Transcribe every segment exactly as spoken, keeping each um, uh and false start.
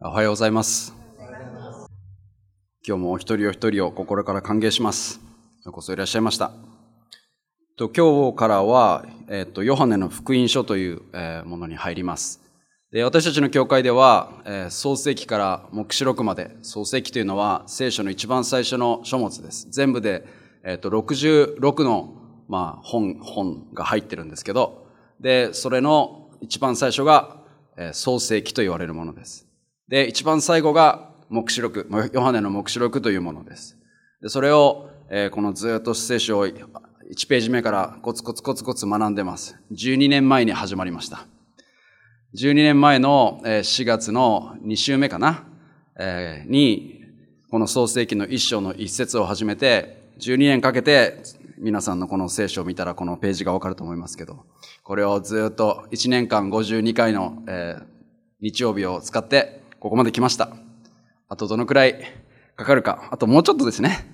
おはようございます。今日もお一人お一人を心から歓迎します。ようこそいらっしゃいました。と今日からは、えっと、ヨハネの福音書という、えー、ものに入ります。で、私たちの教会では、えー、創世記から黙示録まで、創世記というのは聖書の一番最初の書物です。全部で、えっと、ろくじゅうろくの、まあ、本、本が入ってるんですけど、で、それの一番最初が、えー、創世記と言われるものです。で、一番最後が黙示録、ヨハネの黙示録というものです。で、それを、えー、このずっと聖書をいちページ目からコツコツコツコツ学んでます。じゅうにねんまえに始まりました。じゅうにねんまえのしがつのに週目かな、えー、に、この創世記の一章の一節を始めて、じゅうにねんかけて皆さんのこの聖書を見たらこのページがわかると思いますけど、これをずっといちねんかんごじゅうにかいの、えー、日曜日を使ってここまで来ました。あとどのくらいかかるか。あともうちょっとですね。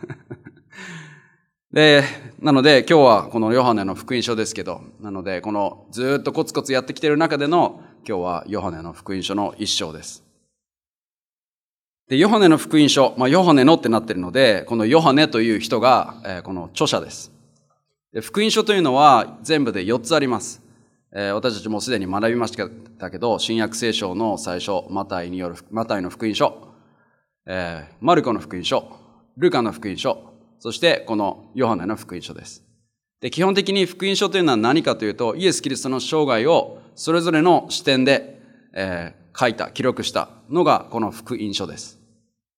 で、なので今日はこのヨハネの福音書ですけど、なのでこのずっとコツコツやってきている中での今日はヨハネの福音書の一章です。で、ヨハネの福音書、まあヨハネのってなっているので、このヨハネという人が、えー、この著者です。で、福音書というのは全部でよっつあります。えー、私たちもすでに学びましたけど、新約聖書の最初、マタイによる、マタイの福音書、えー、マルコの福音書、ルカの福音書、そしてこのヨハネの福音書です。で、基本的に福音書というのは何かというと、イエス・キリストの生涯をそれぞれの視点で、えー、書いた、記録したのがこの福音書です。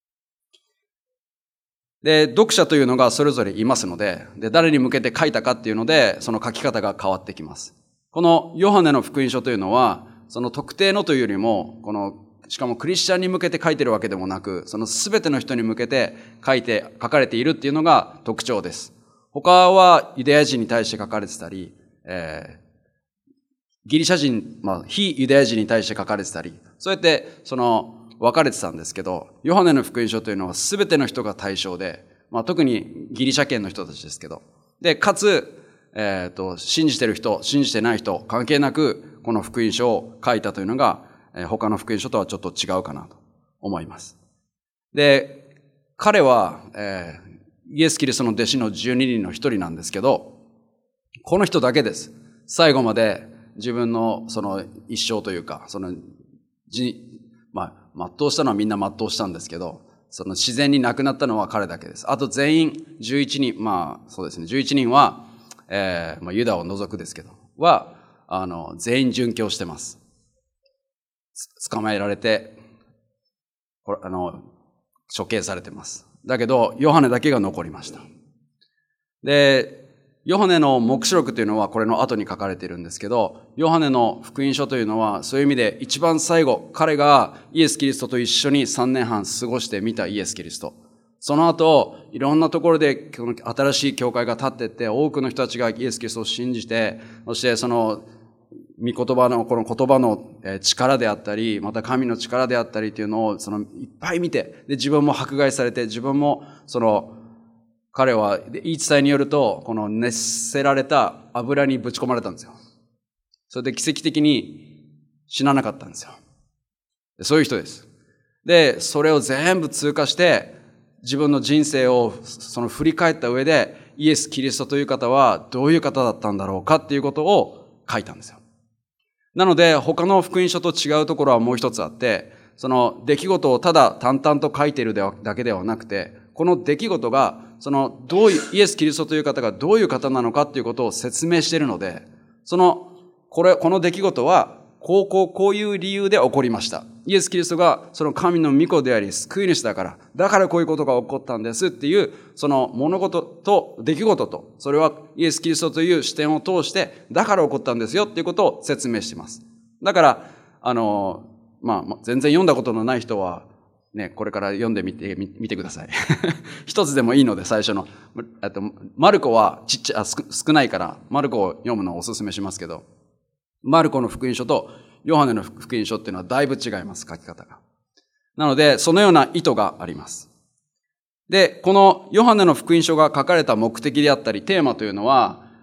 で、読者というのがそれぞれいますので、で、誰に向けて書いたかっていうので、その書き方が変わってきます。このヨハネの福音書というのは、その特定のというよりも、この、しかもクリスチャンに向けて書いてるわけでもなく、そのすべての人に向けて書いて、書かれているっていうのが特徴です。他はユダヤ人に対して書かれてたり、えー、ギリシャ人、まあ、非ユダヤ人に対して書かれてたり、そうやって、その、分かれてたんですけど、ヨハネの福音書というのはすべての人が対象で、まあ、特にギリシャ圏の人たちですけど、で、かつ、えっと、信じてる人、信じてない人、関係なく、この福音書を書いたというのが、えー、他の福音書とはちょっと違うかなと思います。で、彼は、えー、イエス・キリストの弟子のじゅうににんの一人なんですけど、この人だけです。最後まで自分のその一生というか、その、じ、まあ、全うしたのはみんな全うしたんですけど、その自然に亡くなったのは彼だけです。あと全員じゅういちにん、まあそうですね、じゅういちにんは、えー、まあ、ユダを除くですけど、は、あの、全員殉教してます。捕まえられて、これ、あの、処刑されてます。だけど、ヨハネだけが残りました。で、ヨハネの黙示録というのはこれの後に書かれているんですけど、ヨハネの福音書というのはそういう意味で一番最後、彼がイエス・キリストと一緒にさんねんはん過ごして見たイエス・キリスト。その後、いろんなところで新しい教会が立っていって、多くの人たちがイエス・キリストを信じて、そしてその、御言葉の、この言葉の力であったり、また神の力であったりというのを、その、いっぱい見て、で、自分も迫害されて、自分も、その、彼は、言い伝えによると、この熱せられた油にぶち込まれたんですよ。それで奇跡的に死ななかったんですよ。そういう人です。で、それを全部通過して、自分の人生をその振り返った上で、イエス・キリストという方はどういう方だったんだろうかっていうことを書いたんですよ。なので、他の福音書と違うところはもう一つあって、その出来事をただ淡々と書いているだけではなくて、この出来事が、そのどういう、イエス・キリストという方がどういう方なのかっていうことを説明しているので、その、これ、この出来事は、こうこうこういう理由で起こりました。イエス・キリストがその神の御子であり救い主だから、だからこういうことが起こったんですっていう、その物事と出来事と、それはイエス・キリストという視点を通して、だから起こったんですよっていうことを説明しています。だから、あの、まあ、全然読んだことのない人は、ね、これから読んでみて、みてください。一つでもいいので、最初の。あと、マルコはちっちゃ、少ないから、マルコを読むのをお勧めしますけど、マルコの福音書とヨハネの福音書っていうのはだいぶ違います、書き方が。なので、そのような意図があります。で、このヨハネの福音書が書かれた目的であったり、テーマというのは、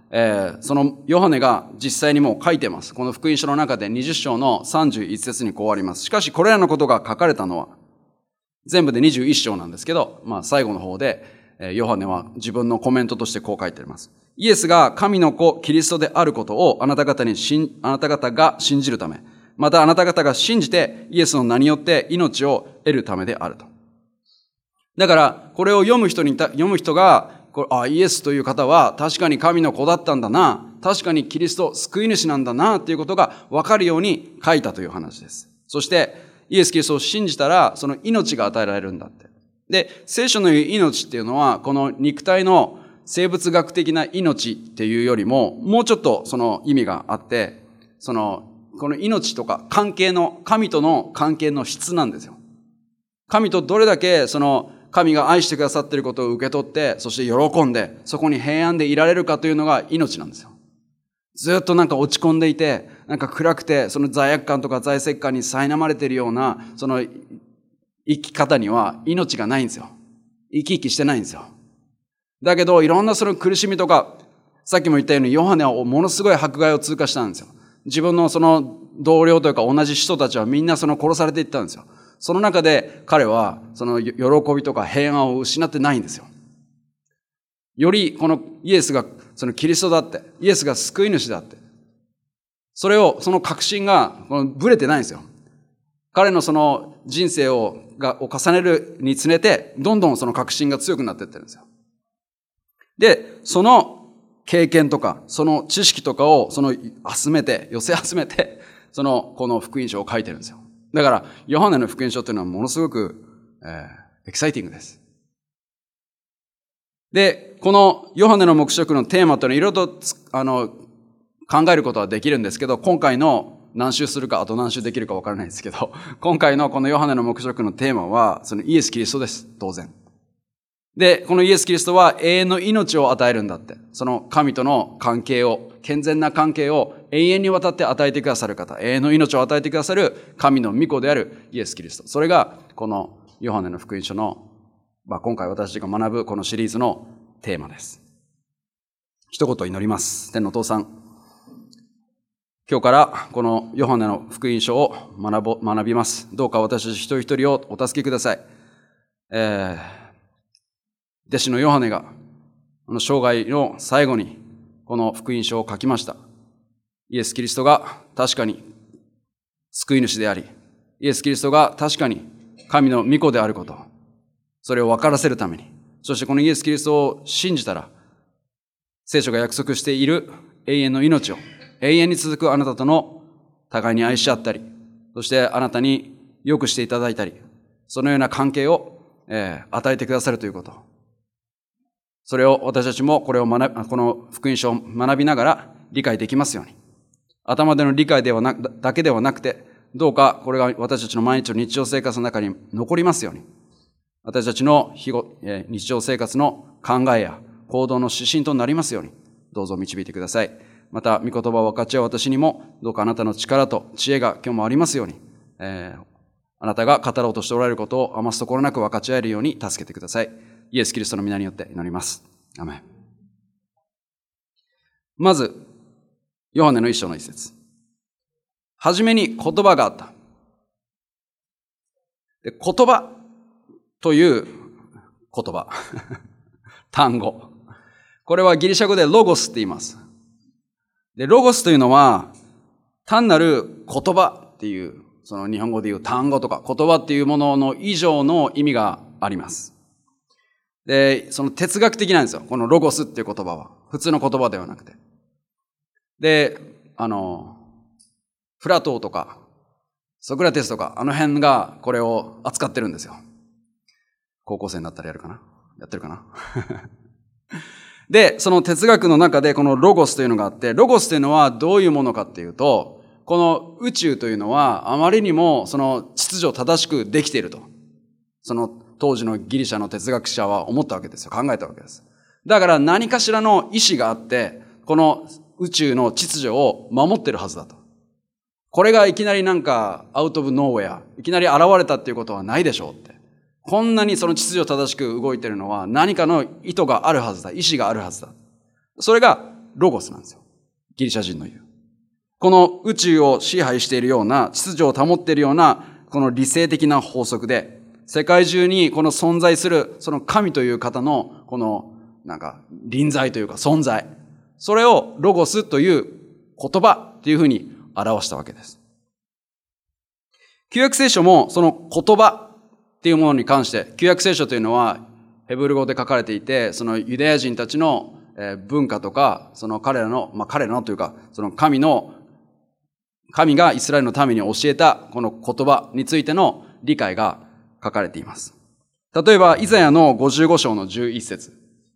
えー、そのヨハネが実際にもう書いてます。この福音書の中でにじゅっ章のさんじゅういち節にこうあります。しかしこれらのことが書かれたのは、全部でにじゅういち章なんですけど、まあ最後の方で、ヨハネは自分のコメントとしてこう書いてあります。イエスが神の子、キリストであることをあなた方にしあなた方が信じるため、またあなた方が信じてイエスの名によって命を得るためであると。だから、これを読む人に、読む人が、あ、イエスという方は確かに神の子だったんだな、確かにキリスト、救い主なんだな、ということが分かるように書いたという話です。そして、イエス・キリストを信じたら、その命が与えられるんだって。で、聖書の言う命っていうのは、この肉体の生物学的な命っていうよりも、もうちょっとその意味があって、その、この命とか関係の、神との関係の質なんですよ。神とどれだけその神が愛してくださっていることを受け取って、そして喜んで、そこに平安でいられるかというのが命なんですよ。ずっとなんか落ち込んでいて、なんか暗くて、その罪悪感とか罪責感に苛まれているような、その生き方には命がないんですよ。生き生きしてないんですよ。だけど、いろんなその苦しみとか、さっきも言ったように、ヨハネはものすごい迫害を通過したんですよ。自分のその同僚というか同じ人たちはみんなその殺されていったんですよ。その中で彼はその喜びとか平安を失ってないんですよ。よりこのイエスがそのキリストだって、イエスが救い主だって。それを、その確信がこのブレてないんですよ。彼のその人生を、が、を重ねるにつれて、どんどんその確信が強くなっていってるんですよ。で、その経験とか、その知識とかを、その集めて、寄せ集めて、その、この福音書を書いてるんですよ。だから、ヨハネの福音書というのはものすごく、えー、エキサイティングです。で、このヨハネの黙示録のテーマというのはいろいろと、あの、考えることはできるんですけど、今回の何周するか、あと何周できるかわからないですけど、今回のこのヨハネの黙示録のテーマは、そのイエス・キリストです。当然。で、このイエス・キリストは永遠の命を与えるんだって。その神との関係を、健全な関係を永遠にわたって与えてくださる方、永遠の命を与えてくださる神の御子であるイエス・キリスト。それが、このヨハネの福音書の、まあ、今回私たちが学ぶこのシリーズのテーマです。一言祈ります。天のお父さん。今日からこのヨハネの福音書を学ぼ、学びます。どうか私たち一人一人をお助けください。えー弟子のヨハネが、この生涯の最後に、この福音書を書きました。イエス・キリストが確かに救い主であり、イエス・キリストが確かに神の御子であること、それを分からせるために、そしてこのイエス・キリストを信じたら、聖書が約束している永遠の命を、永遠に続くあなたとの互いに愛し合ったり、そしてあなたに良くしていただいたり、そのような関係を、えー、与えてくださるということ。それを私たちもこれを学び、この福音書を学びながら理解できますように。頭での理解ではなだけではなくて、どうかこれが私たちの毎日の日常生活の中に残りますように。私たちの日ご、えー、日常生活の考えや行動の指針となりますように、どうぞ導いてください。また、御言葉を分かち合う私にも、どうかあなたの力と知恵が今日もありますように、えー、あなたが語ろうとしておられることを余すところなく分かち合えるように助けてください。イエス・キリストの皆によって祈ります。アメン。まず、ヨハネの一章の一節。はじめに言葉があった。で、言葉という言葉。単語。これはギリシャ語でロゴスって言います。で、ロゴスというのは、単なる言葉っていう、その日本語でいう単語とか言葉っていうものの以上の意味があります。で、その哲学的なんですよ。このロゴスっていう言葉は。普通の言葉ではなくて。で、あの、プラトーとか、ソクラテスとか、あの辺がこれを扱ってるんですよ。高校生になったらやるかな？やってるかな？で、その哲学の中でこのロゴスというのがあって、ロゴスというのはどういうものかっていうと、この宇宙というのはあまりにもその秩序正しくできていると。その当時のギリシャの哲学者は思ったわけですよ。考えたわけです。だから何かしらの意志があって、この宇宙の秩序を守ってるはずだと。これがいきなりなんかアウトオブノーウェア、いきなり現れたっていうことはないでしょうって。こんなにその秩序正しく動いてるのは何かの意図があるはずだ。意志があるはずだ。それがロゴスなんですよ。ギリシャ人の言う。この宇宙を支配しているような、秩序を保っているような、この理性的な法則で、世界中にこの存在する、その神という方の、この、なんか、臨在というか存在。それをロゴスという言葉というふうに表したわけです。旧約聖書もその言葉っていうものに関して、旧約聖書というのはヘブル語で書かれていて、そのユダヤ人たちの文化とか、その彼らの、まあ彼らのというか、その神の、神がイスラエルのために教えたこの言葉についての理解が書かれています。例えば、イザヤのごじゅうご章のじゅういち節。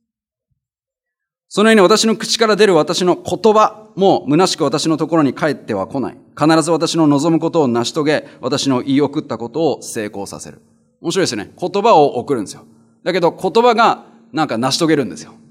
そのように私の口から出る私の言葉も虚しく私のところに帰っては来ない。必ず私の望むことを成し遂げ、私の言い送ったことを成功させる。面白いですよね。言葉を送るんですよ。だけど言葉がなんか成し遂げるんですよ。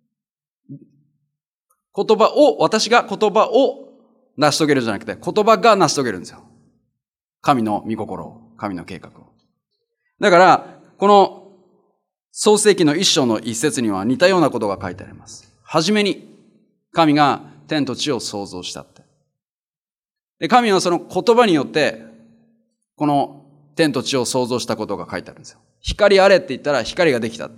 言葉を、私が言葉を成し遂げるじゃなくて、言葉が成し遂げるんですよ。神の御心を、神の計画を。だから、この創世記の一章の一節には似たようなことが書いてあります。はじめに神が天と地を創造したって。で、神はその言葉によって、この天と地を創造したことが書いてあるんですよ。光あれって言ったら光ができたって。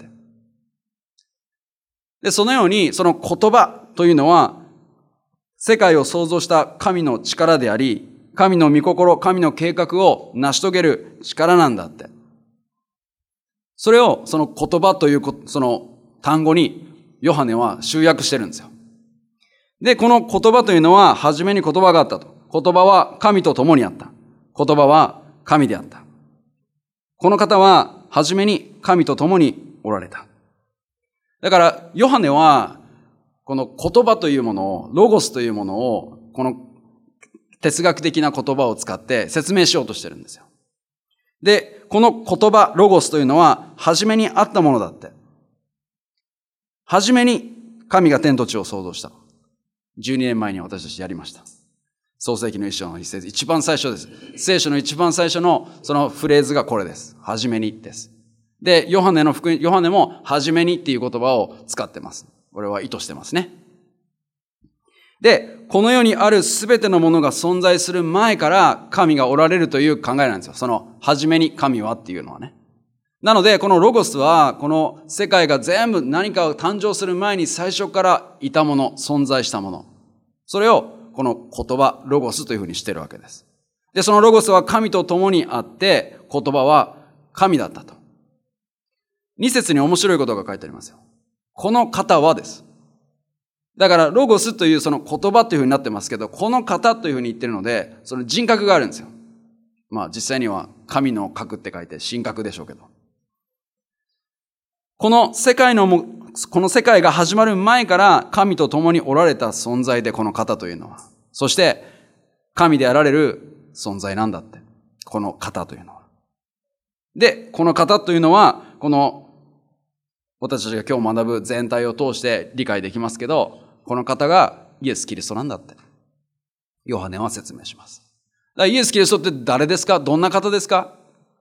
で、そのようにその言葉というのは、世界を創造した神の力であり、神の御心、神の計画を成し遂げる力なんだって。それをその言葉というその単語にヨハネは集約してるんですよ。で、この言葉というのは、はじめに言葉があったと。言葉は神と共にあった。言葉は神であった。この方は、はじめに神と共におられた。だから、ヨハネは、この言葉というものを、ロゴスというものを、この哲学的な言葉を使って説明しようとしてるんですよ。で、この言葉、ロゴスというのは、はじめにあったものだって。はじめに神が天と地を創造した。じゅうにねんまえに私たちやりました。創世記の一章の一節、一番最初です。聖書の一番最初のそのフレーズがこれです。はじめにです。で、ヨハネの福音、ヨハネもはじめにっていう言葉を使ってます。これは意図してますね。で、この世にあるすべてのものが存在する前から神がおられるという考えなんですよ。その、はじめに神はっていうのはね。なので、このロゴスは、この世界が全部何かを誕生する前に最初からいたもの、存在したもの。それを、この言葉、ロゴスというふうにしてるわけです。で、そのロゴスは神と共にあって、言葉は神だったと。二節に面白いことが書いてありますよ。この方はです。だから、ロゴスというその言葉というふうになってますけど、この方というふうに言ってるので、その人格があるんですよ。まあ実際には神の格って書いて神格でしょうけど。この世界のも、この世界が始まる前から神と共におられた存在でこの方というのは。そして神であられる存在なんだって。この方というのは。で、この方というのは、この私たちが今日学ぶ全体を通して理解できますけど、この方がイエス・キリストなんだって。ヨハネは説明します。だからイエス・キリストって誰ですか？どんな方ですか？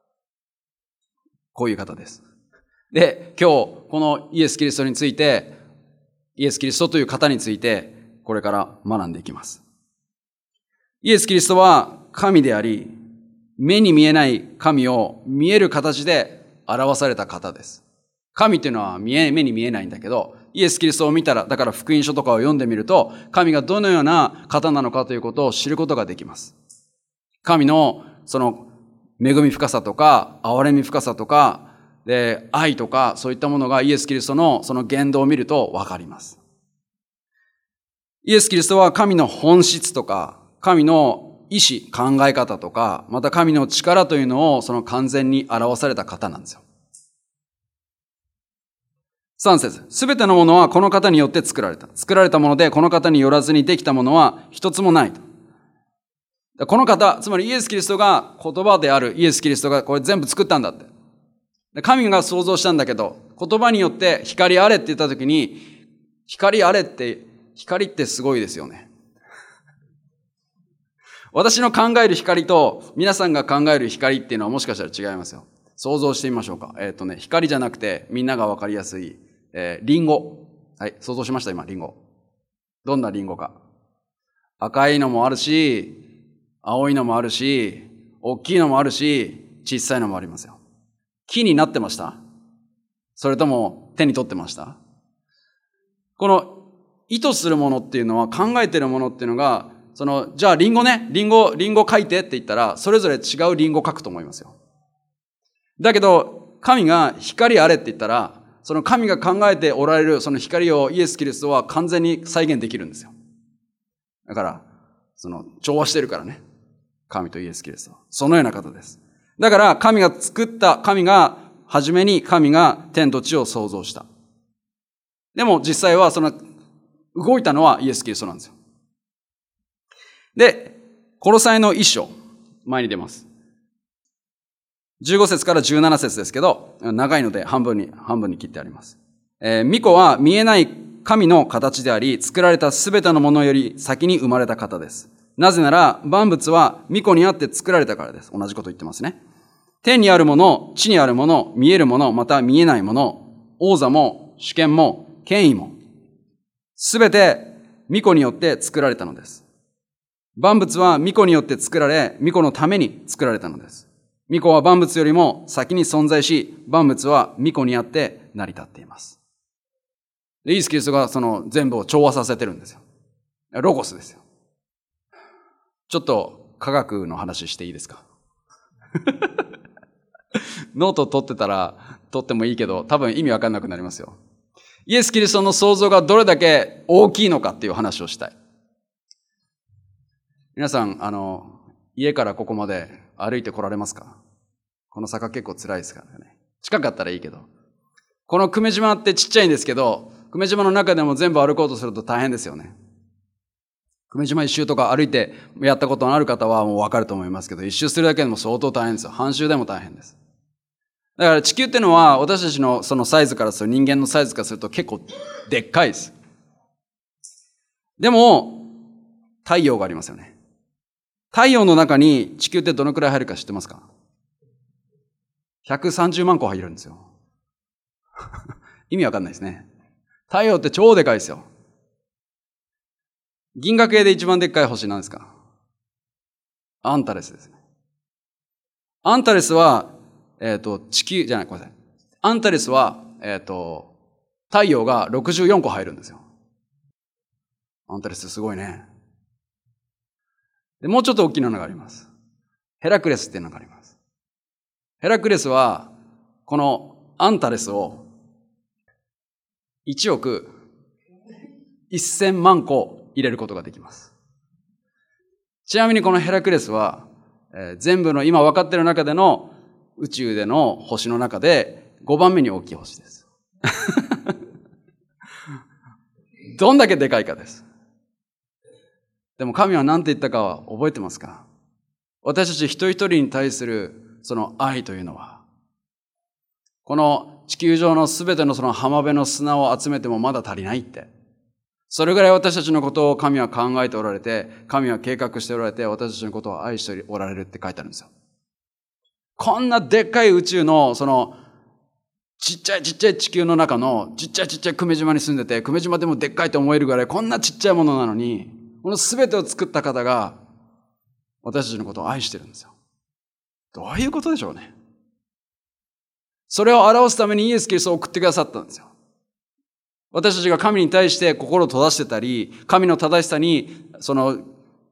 こういう方です。で、今日、このイエス・キリストについて、イエス・キリストという方について、これから学んでいきます。イエス・キリストは神であり、目に見えない神を見える形で表された方です。神っていうのは見え、目に見えないんだけど、イエス・キリストを見たら、だから福音書とかを読んでみると、神がどのような方なのかということを知ることができます。神のその恵み深さとか、憐れみ深さとか、で、愛とか、そういったものがイエス・キリストのその言動を見るとわかります。イエス・キリストは神の本質とか、神の意志、考え方とか、また神の力というのをその完全に表された方なんですよ。三節。すべてのものはこの方によって作られた。作られたもので、この方によらずにできたものは一つもないと。この方、つまりイエス・キリストが言葉であるイエス・キリストがこれ全部作ったんだって。神が創造したんだけど、言葉によって光あれって言ったときに、光あれって、光ってすごいですよね。私の考える光と皆さんが考える光っていうのはもしかしたら違いますよ。想像してみましょうか。えっとね、光じゃなくてみんながわかりやすい、えー、リンゴ。はい、想像しました今、リンゴ。 どんなリンゴか。赤いのもあるし、青いのもあるし、大きいのもあるし、小さいのもありますよ。木になってました？それとも手に取ってました？この意図するものっていうのは、考えてるものっていうのが、その、じゃあリンゴね、リンゴ、リンゴ書いてって言ったら、それぞれ違うリンゴ書くと思いますよ。だけど、神が光あれって言ったら、その神が考えておられるその光をイエス・キリストは完全に再現できるんですよ。だから、その、調和してるからね。神とイエス・キリスト。そのような方です。だから、神が作った、神が、初めに神が天と地を創造した。でも実際はその、動いたのはイエス・キリストなんですよ。で、コロサイの一章、前に出ます。じゅうご節からじゅうなな節ですけど、長いので半分に、半分に切ってあります。えー、御子は見えない神の形であり、作られたすべてのものより先に生まれた方です。なぜなら、万物は御子にあって作られたからです。同じこと言ってますね。天にあるもの、地にあるもの、見えるもの、また見えないもの、王座も、主権も、権威も、すべて御子によって作られたのです。万物は御子によって作られ、御子のために作られたのです。御子は万物よりも先に存在し、万物は御子にあって成り立っています。で、イエス・キリストがその全部を調和させてるんですよ。ロゴスですよ。ちょっと科学の話していいですか？ノート取ってたら取ってもいいけど、多分意味わかんなくなりますよ。イエス・キリストの創造がどれだけ大きいのかっていう話をしたい。皆さん、あの、家からここまで歩いて来られますか？この坂結構辛いですからね。近かったらいいけど。この久米島ってちっちゃいんですけど、久米島の中でも全部歩こうとすると大変ですよね。久米島一周とか歩いてやったことのある方はもうわかると思いますけど、一周するだけでも相当大変ですよ。半周でも大変です。だから地球ってのは私たちのそのサイズからする、人間のサイズからすると結構でっかいです。でも、太陽がありますよね。太陽の中に地球ってどのくらい入るか知ってますか？ひゃくさんじゅうまん個入るんですよ。意味わかんないですね。太陽って超でかいですよ。銀河系で一番でっかい星なんですか？アンタレスですね。アンタレスは、えっと、地球、じゃない、ごめんなさい。アンタレスは、えっと、太陽がろくじゅうよんこ入るんですよ。アンタレスすごいね。で、もうちょっと大きなのがあります。ヘラクレスっていうのがあります。ヘラクレスは、このアンタレスをいちおくせんまん個入れることができます。ちなみにこのヘラクレスは、えー、全部の今分かっている中での宇宙での星の中でごばんめに大きい星です。どんだけでかいかです。でも神は何て言ったかは覚えてますか？私たち一人一人に対するその愛というのは、この地球上のすべてのその浜辺の砂を集めてもまだ足りないって。それぐらい私たちのことを神は考えておられて、神は計画しておられて、私たちのことを愛しておられるって書いてあるんですよ。こんなでっかい宇宙のそのちっちゃいちっちゃい地球の中のちっちゃいちっちゃい久米島に住んでて、久米島でもでっかいと思えるぐらいこんなちっちゃいものなのに、このすべてを作った方が私たちのことを愛してるんですよ。どういうことでしょうね。それを表すためにイエス・キリストを送ってくださったんですよ。私たちが神に対して心を閉ざしてたり、神の正しさにその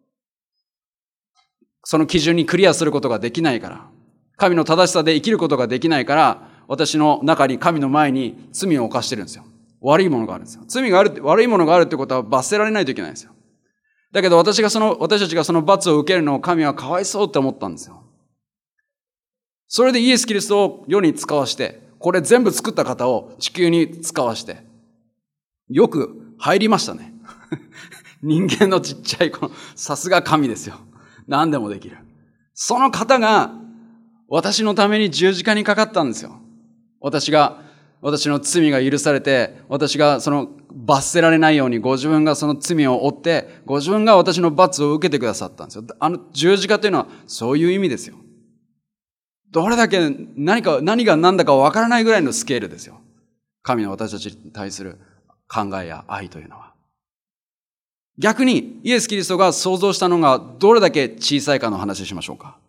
その基準にクリアすることができないから、神の正しさで生きることができないから、私の中に神の前に罪を犯してるんですよ。悪いものがあるんですよ。罪がある、悪いものがあるってことは罰せられないといけないんですよ。だけど私がその、私たちがその罰を受けるのを神はかわいそうって思ったんですよ。それでイエス・キリストを世に使わして、これ全部作った方を地球に使わして、よく入りましたね。人間のちっちゃいこの、さすが神ですよ。何でもできる。その方が私のために十字架にかかったんですよ。私が、私の罪が許されて、私がその罰せられないようにご自分がその罪を負って、ご自分が私の罰を受けてくださったんですよ。あの十字架というのはそういう意味ですよ。どれだけ何か、何が何だかわからないぐらいのスケールですよ。神の私たちに対する考えや愛というのは。 逆にイエス・キリストが創造したのがどれだけ小さいかの話しましょうか。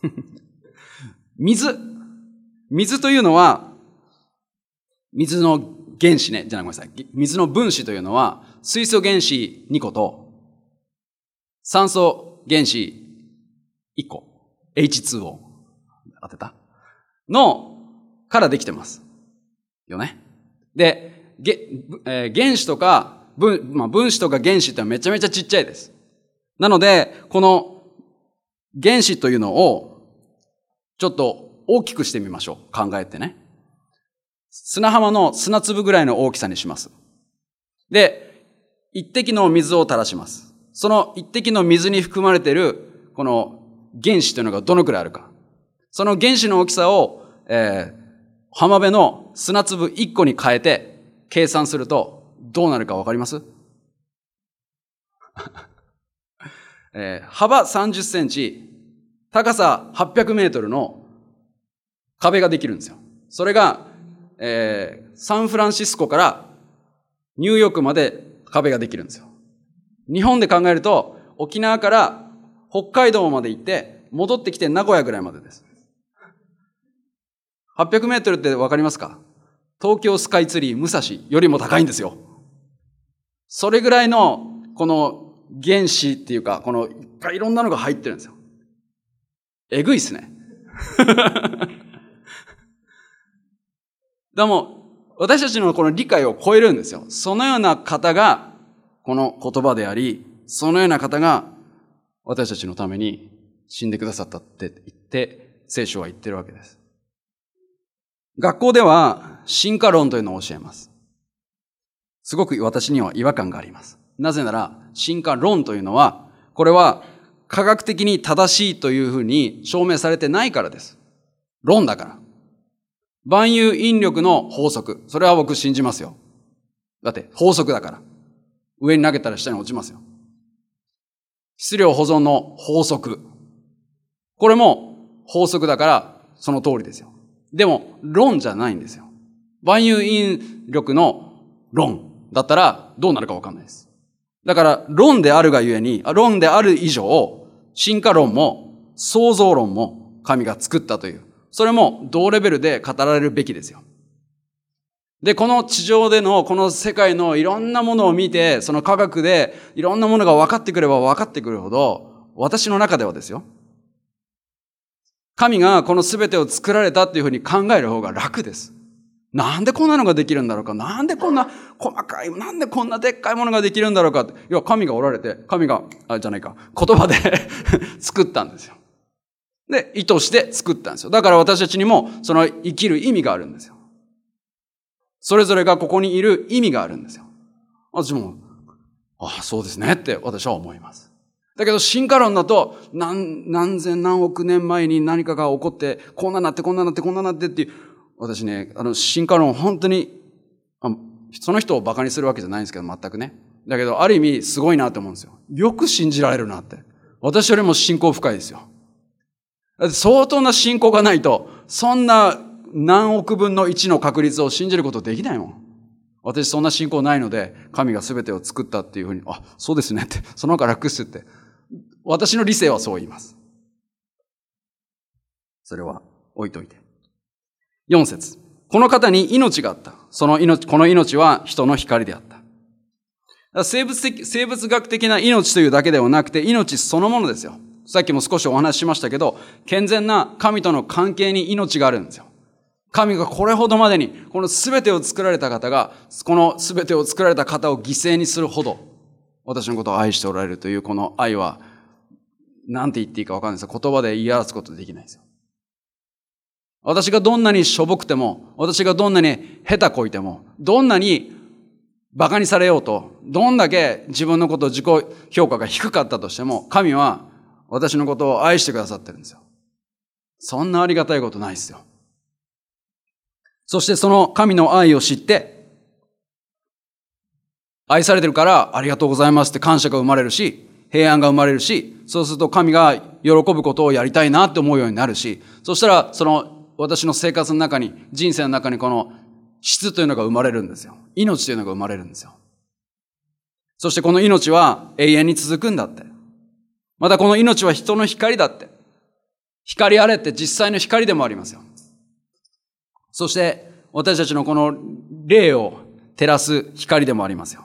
水。水というのは、水の原子ね、じゃあごめんなさい。水の分子というのは、水素原子にこと、酸素原子いっこ、エイチツーオー。当てたの、からできてます。よね。で、げえー、原子とか、分、まあ、分子とか原子ってめちゃめちゃちっちゃいです。なので、この原子というのを、ちょっと大きくしてみましょう。考えてね。砂浜の砂粒ぐらいの大きさにします。で、一滴の水を垂らします。その一滴の水に含まれている、この原子というのがどのくらいあるか。その原子の大きさを、えー、浜辺の砂粒いっこに変えて計算するとどうなるかわかります？えー、幅さんじゅっセンチ、高さはっぴゃくメートルの壁ができるんですよ。それが、えー、サンフランシスコからニューヨークまで壁ができるんですよ。日本で考えると沖縄から北海道まで行って戻ってきて名古屋ぐらいまでです。はっぴゃくメートルってわかりますか？東京スカイツリー武蔵よりも高いんですよ。それぐらいのこの原子っていうか、このいっぱいいろんなのが入ってるんですよ。えぐいっすね。でも私たちのこの理解を超えるんですよ。そのような方がこの言葉であり、そのような方が私たちのために死んでくださったって言って聖書は言ってるわけです。学校では進化論というのを教えます。すごく私には違和感があります。なぜなら進化論というのは、これは科学的に正しいというふうに証明されてないからです。論だから。万有引力の法則。それは僕信じますよ。だって法則だから。上に投げたら下に落ちますよ。質量保存の法則。これも法則だからその通りですよ。でも論じゃないんですよ。万有引力の論だったらどうなるかわかんないです。だから論であるがゆえに、論である以上、進化論も創造論も神が作ったという、それも同レベルで語られるべきですよ。で、この地上でのこの世界のいろんなものを見て、その科学でいろんなものが分かってくれば分かってくるほど、私の中ではですよ。神がこの全てを作られたっていうふうに考える方が楽です。なんでこんなのができるんだろうか。なんでこんな細かい、なんでこんなでっかいものができるんだろうかって。いや、神がおられて、神が、あ、じゃないか、言葉で作ったんですよ。で、意図して作ったんですよ。だから私たちにもその生きる意味があるんですよ。それぞれがここにいる意味があるんですよ。私も、ああ、そうですねって私は思います。だけど進化論だと何、何千何億年前に何かが起こって、こんななってこんななってこんななってっていう、私ね、あの進化論本当に、あその人を馬鹿にするわけじゃないんですけど、全くね。だけどある意味すごいなと思うんですよ。よく信じられるなって。私よりも信仰深いですよ。だって相当な信仰がないと、そんな何億分のいちの確率を信じることできないもん。私そんな信仰ないので、神が全てを作ったっていうふうに、あ、そうですねって、その方が楽っすって。私の理性はそう言います。それは置いといて。よん節。この方に命があった。その命、この命は人の光であった。生物的、生物学的な命というだけではなくて、命そのものですよ。さっきも少しお話ししましたけど、健全な神との関係に命があるんですよ。神がこれほどまでに、この全てを作られた方が、この全てを作られた方を犠牲にするほど、私のことを愛しておられるというこの愛は、なんて言っていいかわかんないです。言葉で言い表すことできないですよ。私がどんなにしょぼくても、私がどんなに下手こいても、どんなに馬鹿にされようと、どんだけ自分のことを自己評価が低かったとしても、神は私のことを愛してくださってるんですよ。そんなありがたいことないですよ。そしてその神の愛を知って、愛されてるからありがとうございますって感謝が生まれるし、平安が生まれるし、そうすると神が喜ぶことをやりたいなって思うようになるし、そしたらその私の生活の中に、人生の中にこの質というのが生まれるんですよ。命というのが生まれるんですよ。 そしてこの命は永遠に続くんだって。またこの命は人の光だって。光あれって実際の光でもありますよ。そして私たちのこの霊を照らす光でもありますよ。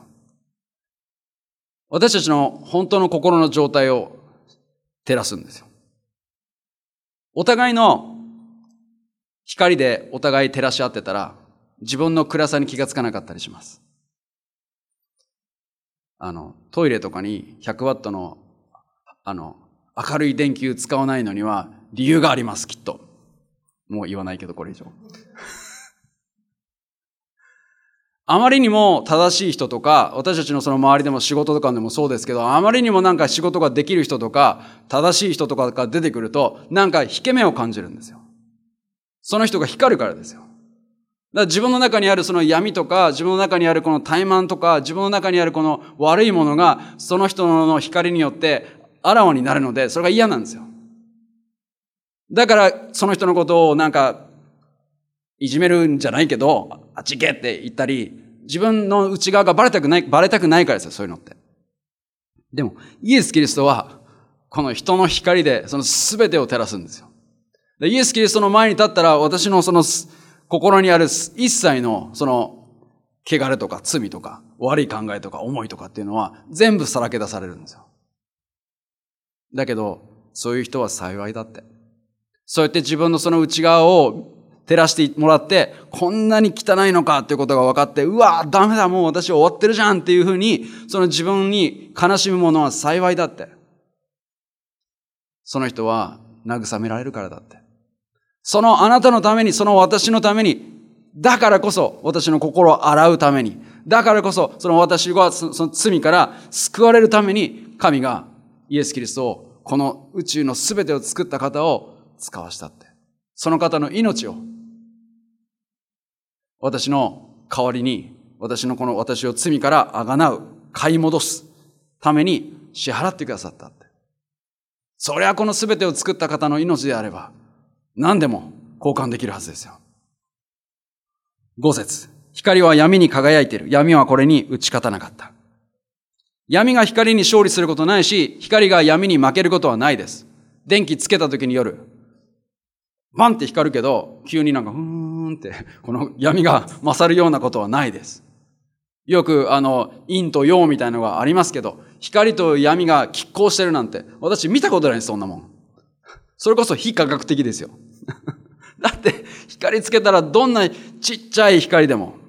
私たちの本当の心の状態を照らすんですよ。お互いの光でお互い照らし合ってたら、自分の暗さに気がつかなかったりします。あの、トイレとかにひゃくワットの、あの、明るい電球使わないのには理由があります、きっと。もう言わないけど、これ以上。あまりにも正しい人とか、私たちのその周りでも仕事とかでもそうですけど、あまりにもなんか仕事ができる人とか、正しい人とかが出てくると、なんか引け目を感じるんですよ。その人が光るからですよ。だから自分の中にあるその闇とか、自分の中にあるこの怠慢とか、自分の中にあるこの悪いものが、その人の光によってあらわになるので、それが嫌なんですよ。だから、その人のことをなんか、いじめるんじゃないけど、あっち行けって言ったり、自分の内側がバレたくない、バレたくないからですよ、そういうのって。でも、イエス・キリストは、この人の光で、その全てを照らすんですよ。でイエス・キリストの前に立ったら、私のその心にある一切の、その、汚れとか罪とか、悪い考えとか思いとかっていうのは、全部さらけ出されるんですよ。だけど、そういう人は幸いだって。そうやって自分のその内側を照らしてもらって、こんなに汚いのかっていうことが分かって、うわ、ダメだ、もう私終わってるじゃんっていうふうに、その自分に悲しむものは幸いだって。その人は慰められるからだって。そのあなたのために、その私のために、だからこそ私の心を洗うために、だからこそその私がその罪から救われるために、神がイエス・キリストを、この宇宙のすべてを作った方を使わしたって。その方の命を、私の代わりに、私のこの私を罪からあがなう、買い戻すために支払ってくださったって。そりゃこの全てを作った方の命であれば、何でも交換できるはずですよ。五節。光は闇に輝いている。闇はこれに打ち勝たなかった。闇が光に勝利することないし、光が闇に負けることはないです。電気つけた時に夜、バンって光るけど、急になんか、ふーんって、この闇が勝るようなことはないです。よく、あの、陰と陽みたいなのがありますけど、光と闇が拮抗してるなんて、私見たことないです、そんなもん。それこそ非科学的ですよ。だって、光つけたらどんなちっちゃい光でも、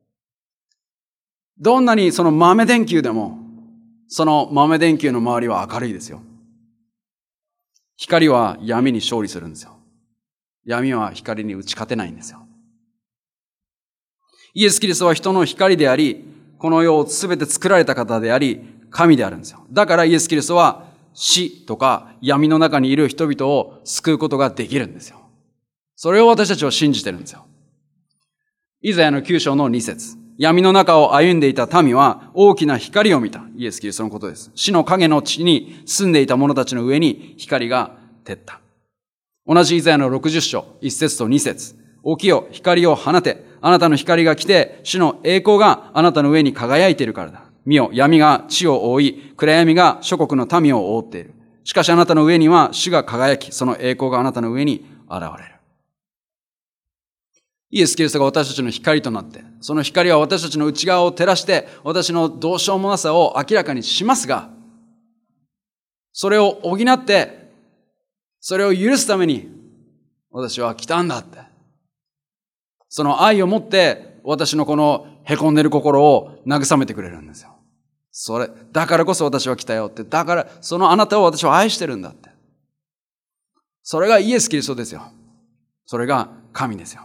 どんなにその豆電球でも、その豆電球の周りは明るいですよ。光は闇に勝利するんですよ。闇は光に打ち勝てないんですよ。イエス・キリストは人の光であり、この世をすべて作られた方であり、神であるんですよ。だからイエス・キリストは死とか闇の中にいる人々を救うことができるんですよ。それを私たちは信じてるんですよ。イザヤのきゅう章のに節。闇の中を歩んでいた民は大きな光を見た。イエス・キリストのことです。死の影の地に住んでいた者たちの上に光が照った。同じイザヤのろくじゅう章、いち節とに節。起きよ、光を放て。あなたの光が来て、主の栄光があなたの上に輝いているからだ。見よ、闇が地を覆い、暗闇が諸国の民を覆っている。しかしあなたの上には主が輝き、その栄光があなたの上に現れる。イエス・キリストが私たちの光となって、その光は私たちの内側を照らして、私のどうしようもなさを明らかにしますが、それを補って、それを許すために、私は来たんだって。その愛を持って、私のこの凹んでる心を慰めてくれるんですよ。それ、だからこそ私は来たよって。だから、そのあなたを私は愛してるんだって。それがイエス・キリストですよ。それが神ですよ。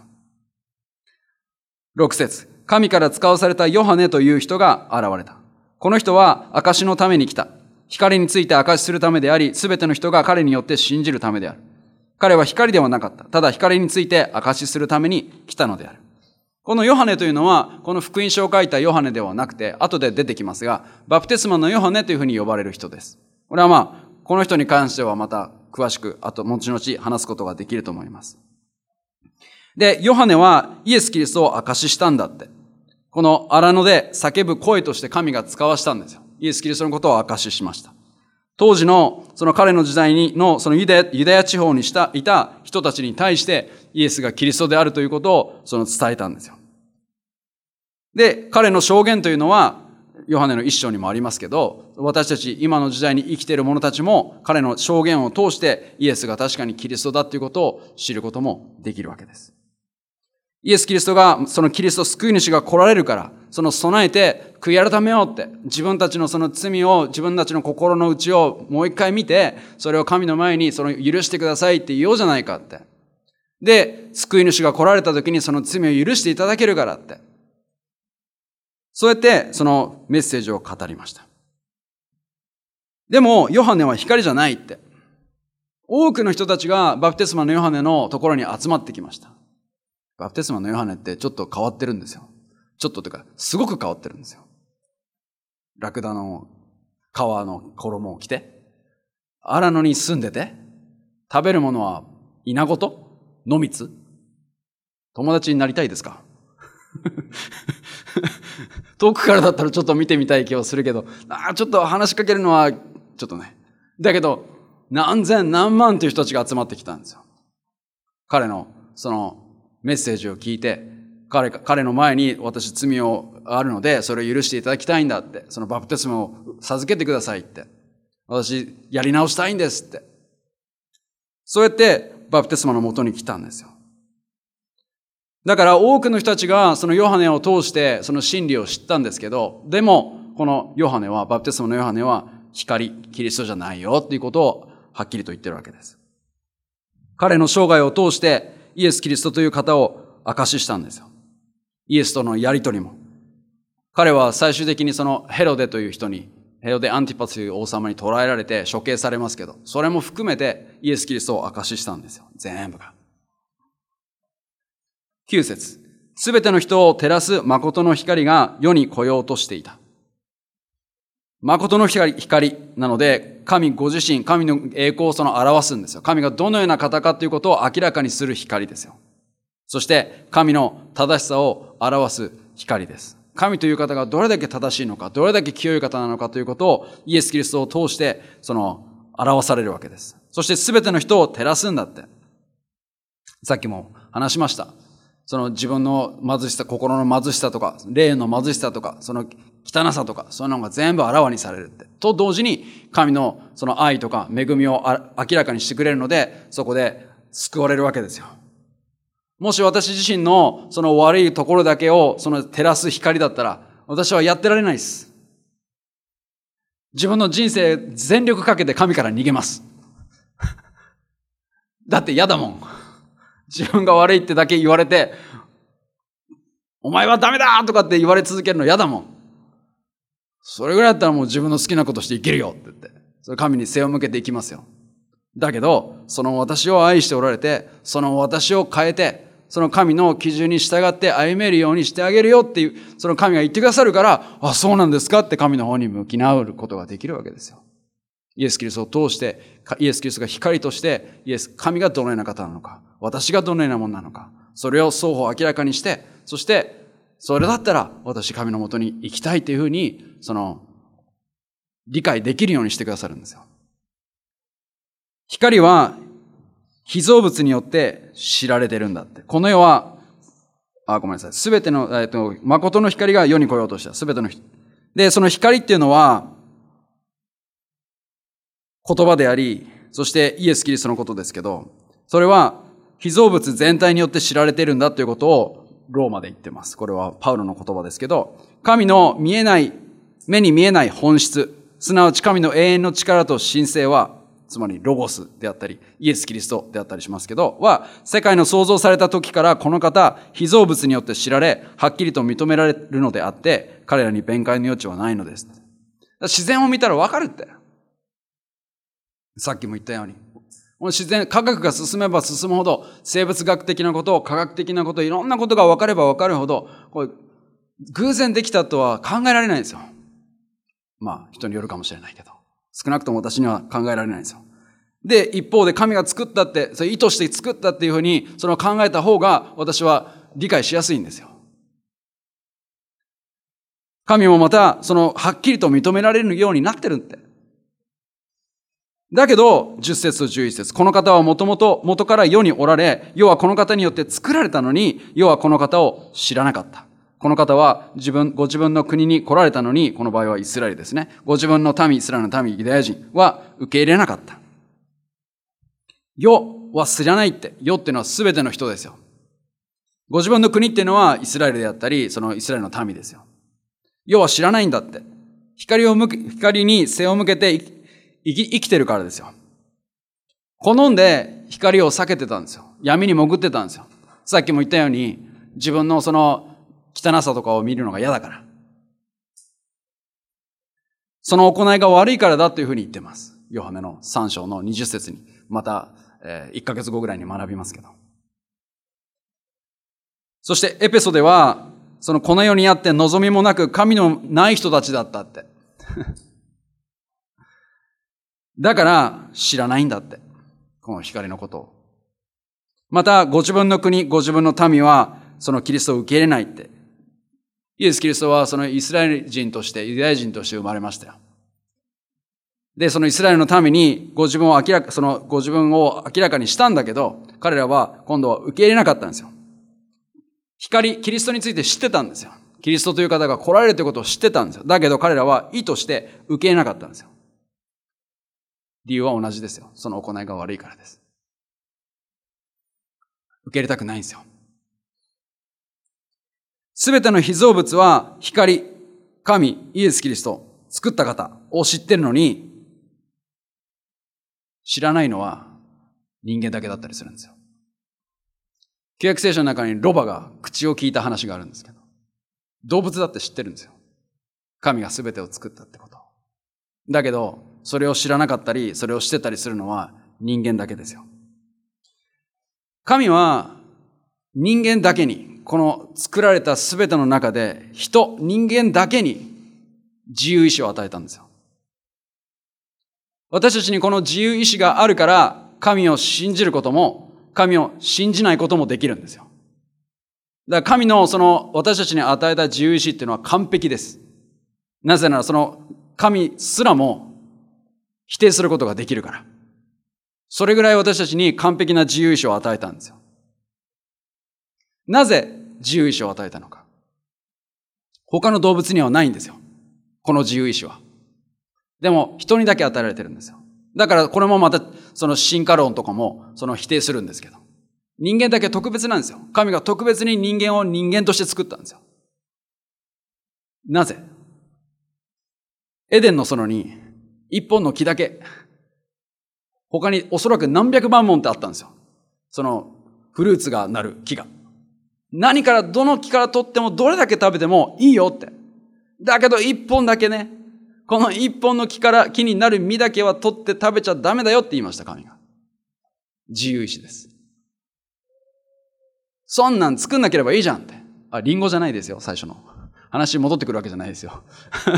ろく節。神から使わされたヨハネという人が現れた。この人は証のために来た。光について証しするためであり、すべての人が彼によって信じるためである。彼は光ではなかった。ただ光について証しするために来たのである。このヨハネというのは、この福音書を書いたヨハネではなくて、後で出てきますが、バプテスマのヨハネというふうに呼ばれる人です。これはまあ、この人に関してはまた詳しく、あと後々話すことができると思います。で、ヨハネはイエス・キリストを証ししたんだって。この荒野で叫ぶ声として神が使わしたんですよ。 イエス・キリストのことを証ししました。当時のその彼の時代にのそのユダヤ、ユダヤ地方にしたいた人たちに対してイエスがキリストであるということをその伝えたんですよ。で、彼の証言というのはヨハネの一章にもありますけど、私たち今の時代に生きている者たちも彼の証言を通してイエスが確かにキリストだということを知ることもできるわけです。イエス・キリストが、そのキリスト救い主が来られるから、その備えて悔い改めようって、自分たちのその罪を、自分たちの心の内をもう一回見て、それを神の前にその許してくださいって言おうじゃないかって。で、救い主が来られた時にその罪を許していただけるからって。そうやってそのメッセージを語りました。でも、ヨハネは光じゃないって。多くの人たちがバプテスマのヨハネのところに集まってきました。バプテスマのヨハネってちょっと変わってるんですよ。ちょっとというか、すごく変わってるんですよ。ラクダの皮の衣を着て、荒野に住んでて、食べるものは稲子と野蜜。友達になりたいですか？遠くからだったらちょっと見てみたい気はするけど、ああ、ちょっと話しかけるのはちょっとね。だけど、何千何万という人たちが集まってきたんですよ。彼のそのメッセージを聞いて、彼、彼の前に私罪をあるので、それを許していただきたいんだって、そのバプテスマを授けてくださいって、私やり直したいんですって。そうやってバプテスマの元に来たんですよ。だから多くの人たちがそのヨハネを通してその真理を知ったんですけど、でもこのヨハネは、バプテスマのヨハネは光、キリストじゃないよっていうことをはっきりと言ってるわけです。彼の生涯を通してイエス・キリストという方を証ししたんですよ。イエスとのやりとりも。彼は最終的にそのヘロデという人に、ヘロデ・アンティパスという王様に捕らえられて処刑されますけど、それも含めてイエス・キリストを証ししたんですよ。全部が。きゅう節。すべての人を照らす誠の光が世に来ようとしていた。誠の光、光なので、神ご自身、神の栄光をその表すんですよ。神がどのような方かということを明らかにする光ですよ。そして、神の正しさを表す光です。神という方がどれだけ正しいのか、どれだけ清い方なのかということを、イエス・キリストを通して、その、表されるわけです。そして、すべての人を照らすんだって。さっきも話しました。その自分の貧しさ、心の貧しさとか、霊の貧しさとか、その汚さとか、そういうのが全部あらわにされるって。と同時に、神のその愛とか恵みを明らかにしてくれるので、そこで救われるわけですよ。もし私自身のその悪いところだけをその照らす光だったら、私はやってられないです。自分の人生全力かけて神から逃げます。だって嫌だもん。自分が悪いってだけ言われて、お前はダメだとかって言われ続けるの嫌だもん。それぐらいだったらもう自分の好きなことして生きるよって言って、それ神に背を向けていきますよ。だけど、その私を愛しておられて、その私を変えて、その神の基準に従って歩めるようにしてあげるよっていう、その神が言ってくださるから、あ、そうなんですかって神の方に向き直ることができるわけですよ。イエス・キリストを通して、イエス・キリストが光として、イエス、神がどのような方なのか、私がどのようなものなのか、それを双方明らかにして、そして、それだったら私神のもとに行きたいというふうに、その、理解できるようにしてくださるんですよ。光は、被造物によって知られてるんだって。この世は、あ、ごめんなさい。すべての、えっと、誠の光が世に来ようとした。すべての人。で、その光っていうのは、言葉であり、そしてイエス・キリストのことですけど、それは被造物全体によって知られているんだということをローマで言ってます。これはパウロの言葉ですけど、神の見えない、目に見えない本質、すなわち神の永遠の力と神性は、つまりロゴスであったり、イエス・キリストであったりしますけど、は、世界の創造された時からこの方、被造物によって知られ、はっきりと認められるのであって、彼らに弁解の余地はないのです。自然を見たらわかるって。さっきも言ったように。自然、科学が進めば進むほど、生物学的なこと、科学的なこと、いろんなことが分かれば分かるほど、これ偶然できたとは考えられないんですよ。まあ、人によるかもしれないけど。少なくとも私には考えられないんですよ。で、一方で神が作ったって、それ意図して作ったっていうふうに、それを考えた方が私は理解しやすいんですよ。 神もまた、その、はっきりと認められるようになってるって。だけど、じゅっ節とじゅういち節。この方はもともと元から世におられ、世はこの方によって作られたのに、世はこの方を知らなかった。この方は自分、ご自分の国に来られたのに、この場合はイスラエルですね。ご自分の民、イスラエルの民、ユダヤ人は受け入れなかった。世は知らないって。世っていうのは全ての人ですよ。ご自分の国っていうのはイスラエルであったり、そのイスラエルの民ですよ。世は知らないんだって。光を向け、光に背を向けて生き、生きてるからですよ。好んで光を避けてたんですよ。闇に潜ってたんですよ。さっきも言ったように、自分のその汚さとかを見るのが嫌だから。その行いが悪いからだというふうに言ってます。ヨハネのさん章のにじゅっ節に。また、えー、いっかげつごぐらいに学びますけど。そしてエペソでは、そのこの世にあって望みもなく神のない人たちだったって。だから知らないんだって。この光のことを。また、ご自分の国、ご自分の民は、そのキリストを受け入れないって。イエス・キリストはそのイスラエル人として、ユダヤ人として生まれましたよ。で、そのイスラエルのために、ご自分を明らか、そのご自分を明らかにしたんだけど、彼らは今度は受け入れなかったんですよ。光、キリストについて知ってたんですよ。キリストという方が来られるということを知ってたんですよ。だけど彼らは意図して受け入れなかったんですよ。理由は同じですよ。その行いが悪いからです。受け入れたくないんですよ。すべての被造物は光、神、イエス・キリスト、作った方を知ってるのに、知らないのは人間だけだったりするんですよ。旧約聖書の中にロバが口を聞いた話があるんですけど、動物だって知ってるんですよ。神が全てを作ったってこと。だけど、それを知らなかったり、それをしてたりするのは人間だけですよ。神は人間だけに、この作られた全ての中で、人、人間だけに自由意志を与えたんですよ。私たちにこの自由意志があるから、神を信じることも、神を信じないこともできるんですよ。だから神のその私たちに与えた自由意志っていうのは完璧です。なぜならその神すらも否定することができるから。それぐらい私たちに完璧な自由意志を与えたんですよ。なぜ自由意志を与えたのか。他の動物にはないんですよ。この自由意志は。でも人にだけ与えられてるんですよ。だからこれもまたその進化論とかもその否定するんですけど。人間だけ特別なんですよ。神が特別に人間を人間として作ったんですよ。なぜ？エデンの園に一本の木だけ、他におそらく何百万本ってあったんですよ。そのフルーツがなる木が。何からどの木から取ってもどれだけ食べてもいいよって。だけど一本だけね、この一本の木から木になる実だけは取って食べちゃダメだよって言いました、神が。自由意志です。そんなん作んなければいいじゃんって。あ、リンゴじゃないですよ、最初の。話戻ってくるわけじゃないですよ。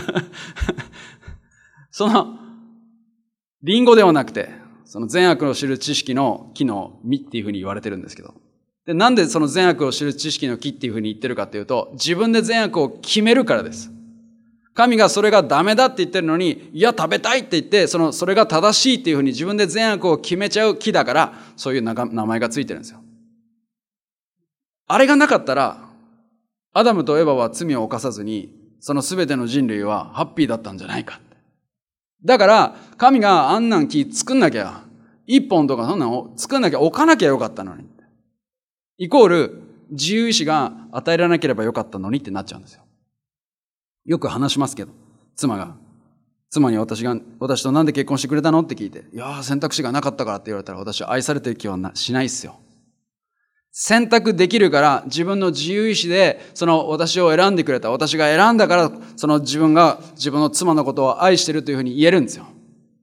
その、リンゴではなくて、その善悪を知る知識の木の実っていうふうに言われてるんですけど。で、なんでその善悪を知る知識の木っていうふうに言ってるかっていうと、自分で善悪を決めるからです。神がそれがダメだって言ってるのに、いや食べたいって言って、その、それが正しいっていうふうに自分で善悪を決めちゃう木だから、そういう名前がついてるんですよ。あれがなかったら、アダムとエバは罪を犯さずに、その全ての人類はハッピーだったんじゃないかって。だから、神があんなん木作んなきゃ、一本とかそんなの作んなきゃ置かなきゃよかったのに。イコール、自由意志が与えられなければよかったのにってなっちゃうんですよ。よく話しますけど、妻が、妻に私が、私となんで結婚してくれたのって聞いて、いやー選択肢がなかったからって言われたら私は愛されてる気はしないっすよ。選択できるから自分の自由意志でその私を選んでくれた。私が選んだからその自分が自分の妻のことを愛してるというふうに言えるんですよ。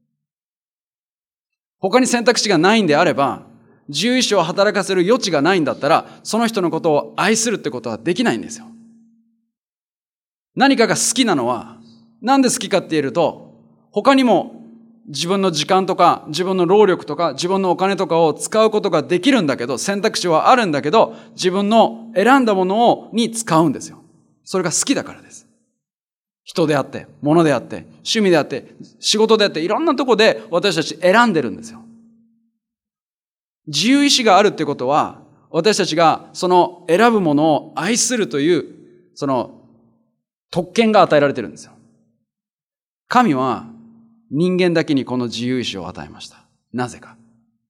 他に選択肢がないんであれば、自由意志を働かせる余地がないんだったら、その人のことを愛するってことはできないんですよ。何かが好きなのは、なんで好きかって言えると、他にも自分の時間とか、自分の労力とか、自分のお金とかを使うことができるんだけど、選択肢はあるんだけど、自分の選んだものをに使うんですよ。それが好きだからです。 人であって、物であって、趣味であって、仕事であって、いろんなとこで私たち選んでるんですよ。自由意志があるってことは、私たちがその選ぶものを愛するという、その特権が与えられてるんですよ。神は人間だけにこの自由意志を与えました。なぜか。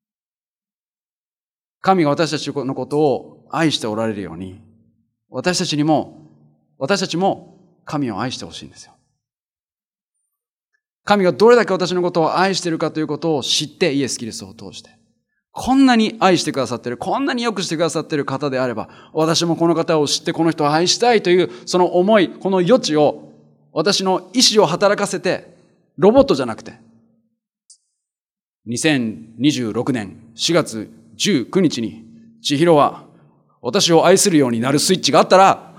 神が私たちのことを愛しておられるように、私たちにも、私たちも神を愛してほしいんですよ。神がどれだけ私のことを愛しているかということを知ってイエス・キリストを通して、こんなに愛してくださっている、こんなによくしてくださっている方であれば、私もこの方を知ってこの人を愛したいというその思い、この余地を私の意志を働かせて、ロボットじゃなくて、にせんにじゅうろくねんしがつじゅうくにちに千尋は私を愛するようになるスイッチがあったら、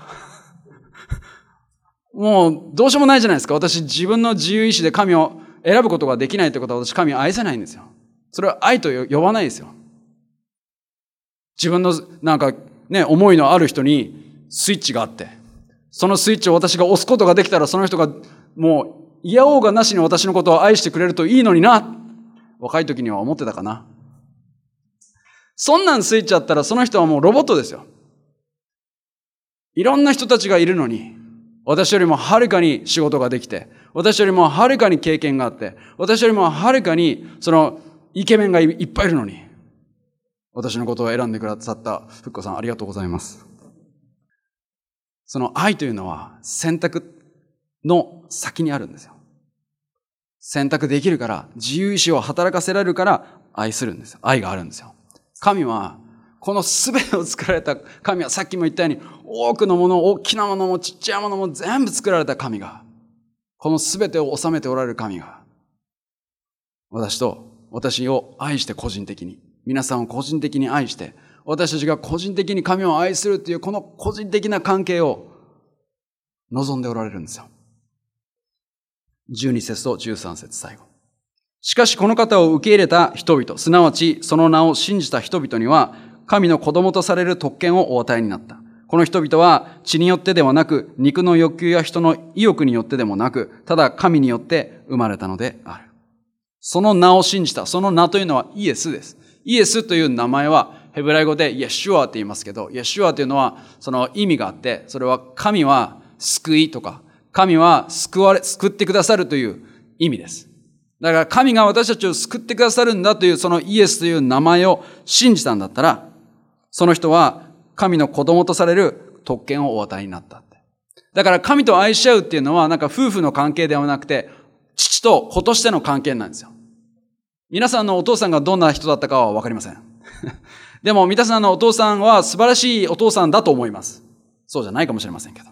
もうどうしようもないじゃないですか。私自分の自由意志で神を選ぶことができないということは私神を愛せないんですよ。それは愛と呼ばないですよ。自分のなんかね、思いのある人にスイッチがあって、そのスイッチを私が押すことができたらその人がもう嫌おうがなしに私のことを愛してくれるといいのにな。若い時には思ってたかな。そんなんスイッチあったらその人はもうロボットですよ。いろんな人たちがいるのに、私よりもはるかに仕事ができて、私よりもはるかに経験があって、私よりもはるかにそのイケメンがいっぱいいるのに、私のことを選んでくださったふっこさんありがとうございます。その愛というのは選択の先にあるんですよ。選択できるから、自由意志を働かせられるから愛するんですよ。愛があるんですよ。神はこのすべてを作られた神は、さっきも言ったように多くのもの、大きなものもちっちゃいものも全部作られた神が、このすべてを治めておられる神が、私と私を愛して個人的に、皆さんを個人的に愛して、私たちが個人的に神を愛するというこの個人的な関係を望んでおられるんですよ。じゅうに節とじゅうさん節最後。しかしこの方を受け入れた人々、すなわちその名を信じた人々には、神の子供とされる特権をお与えになった。この人々は血によってではなく、肉の欲求や人の意欲によってでもなく、ただ神によって生まれたのである。その名を信じた。その名というのはイエスです。イエスという名前はヘブライ語でイエシュアって言いますけど、イエシュアというのはその意味があって、それは神は救いとか、神は救われ、救ってくださるという意味です。だから神が私たちを救ってくださるんだというそのイエスという名前を信じたんだったら、その人は神の子供とされる特権をお与えになったって。だから神と愛し合うっていうのはなんか夫婦の関係ではなくて、父と子としての関係なんですよ。皆さんのお父さんがどんな人だったかはわかりません。でも皆さんのお父さんは素晴らしいお父さんだと思います。そうじゃないかもしれませんけど。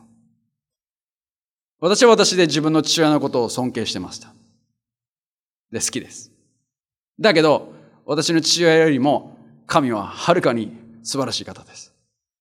私は私で自分の父親のことを尊敬してました。で、好きです。だけど、私の父親よりも神ははるかに素晴らしい方です。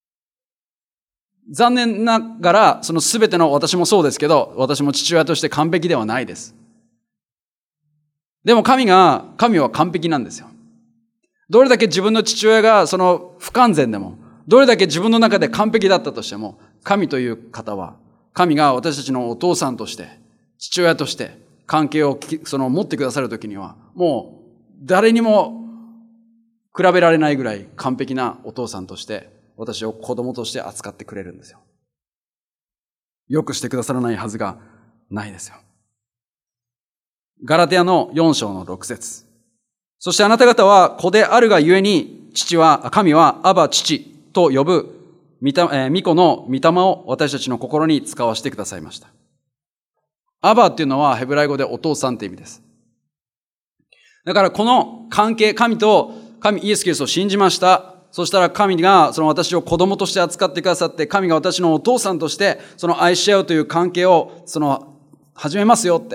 残念ながら、そのすべての私もそうですけど、私も父親として完璧ではないです。でも神が、神は完璧なんですよ。どれだけ自分の父親がその不完全でも、どれだけ自分の中で完璧だったとしても、神という方は、神が私たちのお父さんとして、父親として関係をその持ってくださるときには、もう誰にも比べられないぐらい完璧なお父さんとして、私を子供として扱ってくれるんですよ。よくしてくださらないはずがないですよ。ガラテヤのよん章のろく節。そしてあなた方は子であるがゆえに、父は、神はアバ父と呼ぶ御子の御霊を私たちの心に使わせてくださいました。アバっていうのはヘブライ語でお父さんって意味です。だからこの関係、神と神イエス・キリストを信じました。そしたら神がその私を子供として扱ってくださって、神が私のお父さんとしてその愛し合うという関係をその始めますよって。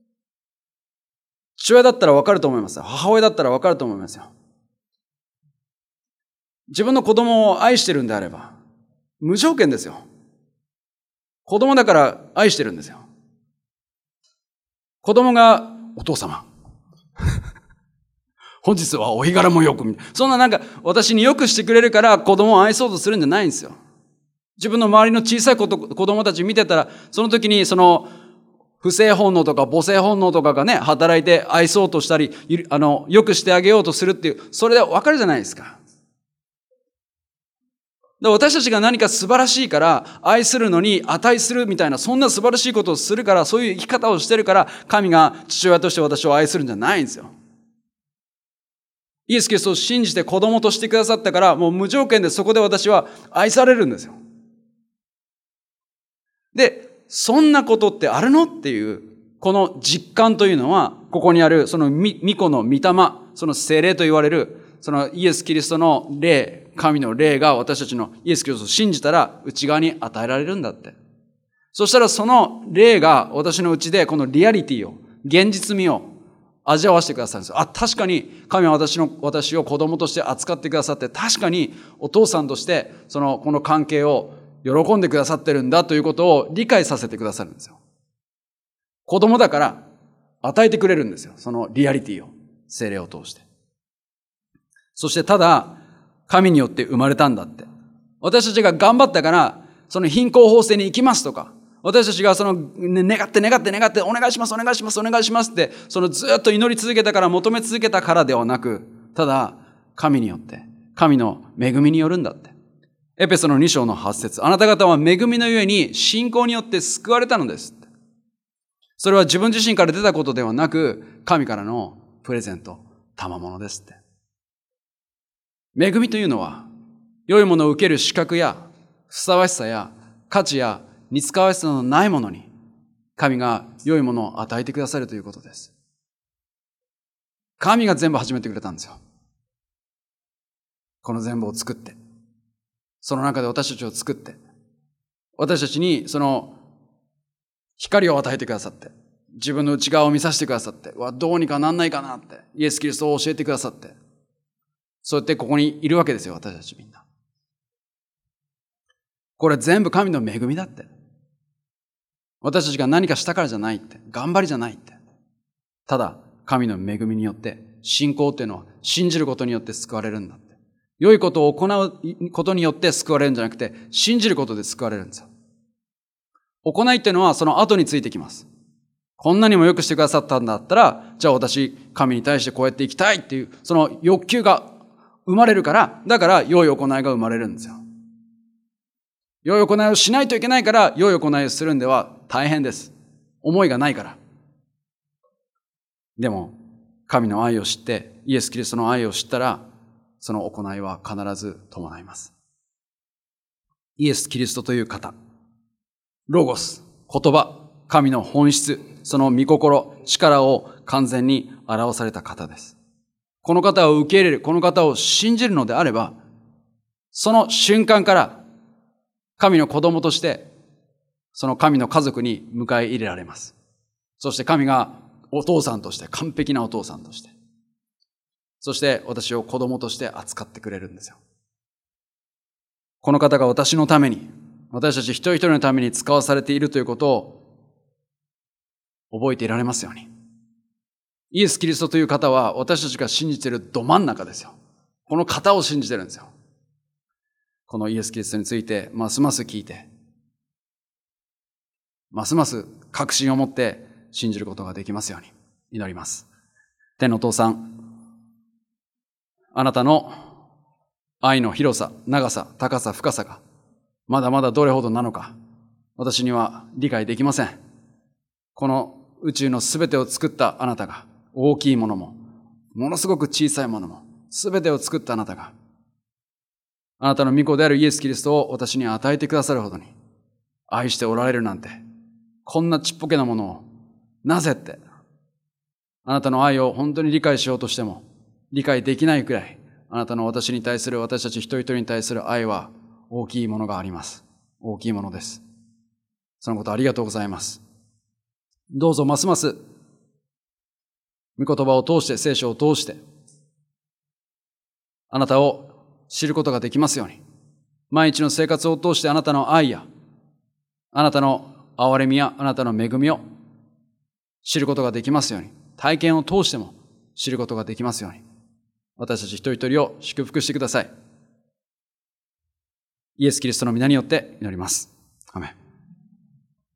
父親だったらわかると思いますよ。母親だったらわかると思いますよ。自分の子供を愛してるんであれば、無条件ですよ。子供だから愛してるんですよ。子供が、お父様。本日はお日柄もよく、そんななんか私によくしてくれるから子供を愛そうとするんじゃないんですよ。 自分の周りの小さい子と子供たち見てたら、その時にその不正本能とか母性本能とかがね、働いて愛そうとしたり、あの、良くしてあげようとするっていう、それでわかるじゃないですか。で私たちが何か素晴らしいから愛するのに値するみたいな、そんな素晴らしいことをするから、そういう生き方をしてるから神が父親として私を愛するんじゃないんですよ。イエス・キリストを信じて子供としてくださったから、もう無条件でそこで私は愛されるんですよ。で、そんなことってあるのっていう、この実感というのは、ここにあるその御子の御霊、その聖霊と言われる、そのイエス・キリストの霊、神の霊が私たちのイエス・キリストを信じたら内側に与えられるんだって。そしたらその霊が私のうちでこのリアリティを、現実味を味わわせてくださるんですよ。あ、確かに神は私の、私を子供として扱ってくださって、確かにお父さんとしてその、この関係を喜んでくださってるんだということを理解させてくださるんですよ。子供だから与えてくれるんですよ。そのリアリティを、聖霊を通して。そしてただ、神によって生まれたんだって。私たちが頑張ったから、その貧困法制に行きますとか、私たちがその、ね、願って願って願ってお願いしますお願いしますお願いしますって、そのずっと祈り続けたから求め続けたからではなく、ただ、神によって、神の恵みによるんだって。エペソのに章のはち節、あなた方は恵みのゆえに信仰によって救われたのです。それは自分自身から出たことではなく、神からのプレゼント、賜物ですって。恵みというのは、良いものを受ける資格や、ふさわしさや、価値や、似つかわしさのないものに、神が良いものを与えてくださるということです。神が全部始めてくれたんですよ。この全部を作って。その中で私たちを作って、私たちにその光を与えてくださって、自分の内側を見させてくださって、わ、どうにかなんないかなって、イエス・キリストを教えてくださって、そうやってここにいるわけですよ、私たちみんな。これ全部神の恵みだって。私たちが何かしたからじゃないって、頑張りじゃないって。ただ、神の恵みによって、信仰っていうのは信じることによって救われるんだって。良いことを行うことによって救われるんじゃなくて、信じることで救われるんですよ。行いっていうのはその後についてきます。こんなにも良くしてくださったんだったら、じゃあ私、神に対してこうやって生きたいっていう、その欲求が生まれるから、だから良い行いが生まれるんですよ。良い行いをしないといけないから、良い行いをするんでは大変です。思いがないから。でも、神の愛を知って、イエス・キリストの愛を知ったら、その行いは必ず伴います。イエス・キリストという方、ロゴス、言葉、神の本質、その御心、力を完全に表された方です。この方を受け入れる、この方を信じるのであれば、その瞬間から神の子供として、その神の家族に迎え入れられます。そして神がお父さんとして、完璧なお父さんとして、そして私を子供として扱ってくれるんですよ。この方が私のために、私たち一人一人のために使わされているということを覚えていられますように。イエス・キリストという方は私たちが信じているど真ん中ですよ。この方を信じてるんですよ。このイエス・キリストについてますます聞いて、ますます確信を持って信じることができますように祈ります。天のお父さん、あなたの愛の広さ、長さ、高さ、深さがまだまだどれほどなのか私には理解できません。この宇宙のすべてを作ったあなたが、大きいものもものすごく小さいものもすべてを作ったあなたが、あなたの御子であるイエス・キリストを私に与えてくださるほどに愛しておられるなんて、こんなちっぽけなものをなぜって、あなたの愛を本当に理解しようとしても理解できないくらい、あなたの私に対する、私たち一人一人に対する愛は大きいものがあります。大きいものです。そのことありがとうございます。どうぞますます御言葉を通して、聖書を通してあなたを知ることができますように、毎日の生活を通してあなたの愛やあなたの憐れみやあなたの恵みを知ることができますように、体験を通しても知ることができますように、私たち一人一人を祝福してください。 イエス・キリストの皆によって祈ります。アメン。